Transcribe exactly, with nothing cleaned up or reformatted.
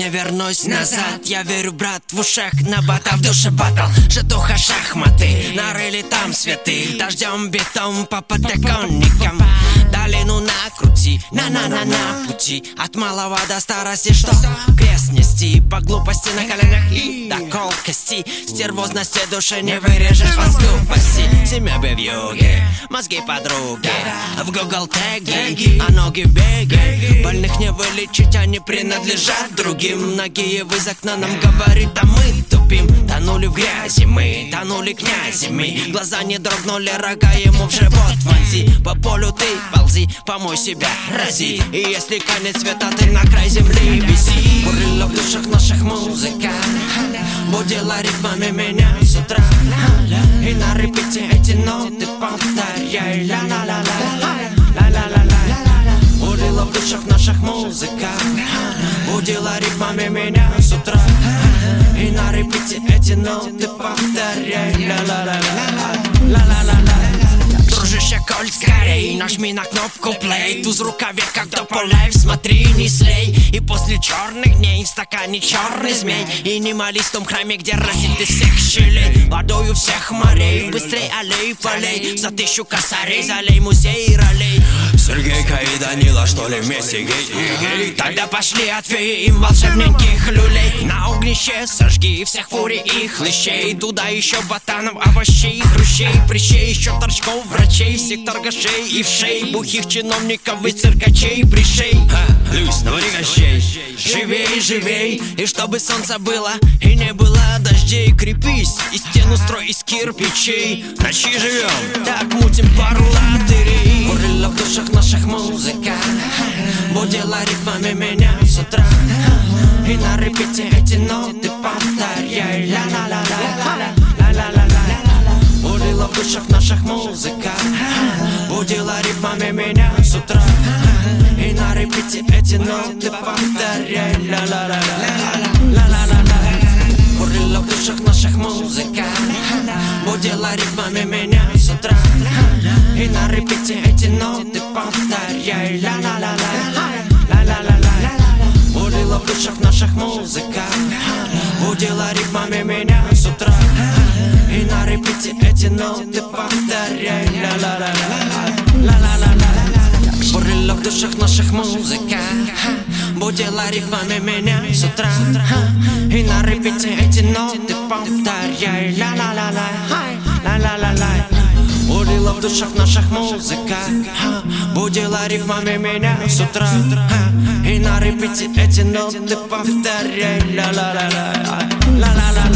не вернусь назад. Я верю, брат, в ушах набат, а в душе батл. Житуха шахматы, нарыли там святых. Дождем бетон по подоконникам. Долину накрути, на-на-на-на пути. От малого до старости, что крест нести. По глупости на коленях и до колкости. Стервозности души не вырежешь по скупости. Семя в юге, мозги подруги, в Google теги, а ноги в беге. Больных не вылечить, они принадлежат другим. Ноги из окна нам говорит, а мы тупим. Тонули в грязи мы, тонули князями. Глаза не дрогнули, рога ему в живот вонзи. По полю ты ползи, помой себя, рази. И если конец света, ты на край земли виси. Курила в душах наших музыка, будила ритмами меня с утра. И на репите эти ноты повторяй. Ла-ла-ла-ла, ла-ла-ла-ла. Курила в душах наших музыка, будила ритмами меня с утра. И на репите эти ноты повторяй. Ла-ла-ла-ла, ла-ла-ла-ла. Дружище, коль скорей, нажми на кнопку плей. Туз в рукаве, как тополей, смотри, не слей. И после черных дней в стакане черный змей. И не молись в том храме, где разит из всех щелей. Водою всех морей, быстрей аллей, полей. За тысячу косарей, залей музей ролей. Сергейка и Данила, что ли, вместе гей? Тогда пошли от феи им волшебненьких люлей. На огнище сожги всех фурий и хлыщей. Туда еще ботанов, овощей, хрущей, прыщей, еще торчков, врачей, всех торгашей и вшей, бухих чиновников и циркачей, пришей. Люсь, навари гощей, живей, живей. И чтобы солнце было и не было дождей. Крепись и стену строй из кирпичей. Ночи живем, так мутим пару латырей. Курила в душах наших музыка, будила ритмами меня с утра. И на репите эти ноты повторяй. Ла-ла-ла-ла, ла-ла-ла-ла. Курила в душах наших музыка, будила ритмами меня с утра. И на репите эти ноты повторяй. Ла-ла-ла-ла, ла-ла-ла-ла. Курила в душах наших музыка, будила ритмами меня с утра. И на репите эти ноты повторяй. Ла-ла-ла-ла, ла-ла-ла-ла. Курила в душах наших музыка, будила ритмами меня с утра. И на репите эти ноты повторяй. Ла-ла-ла-ла, ла-ла-ла-ла. Курила в душах наших музыка, будила ритмами меня с утра. И на репите эти ноты повторяй. Ла-ла-ла-ла, ла-ла-ла-ла. Курила в душах наших музыка, будила рифмами меня с утра. И на репите эти ноты повторяй. Ла-ла-ла-ла, ла-ла-ла.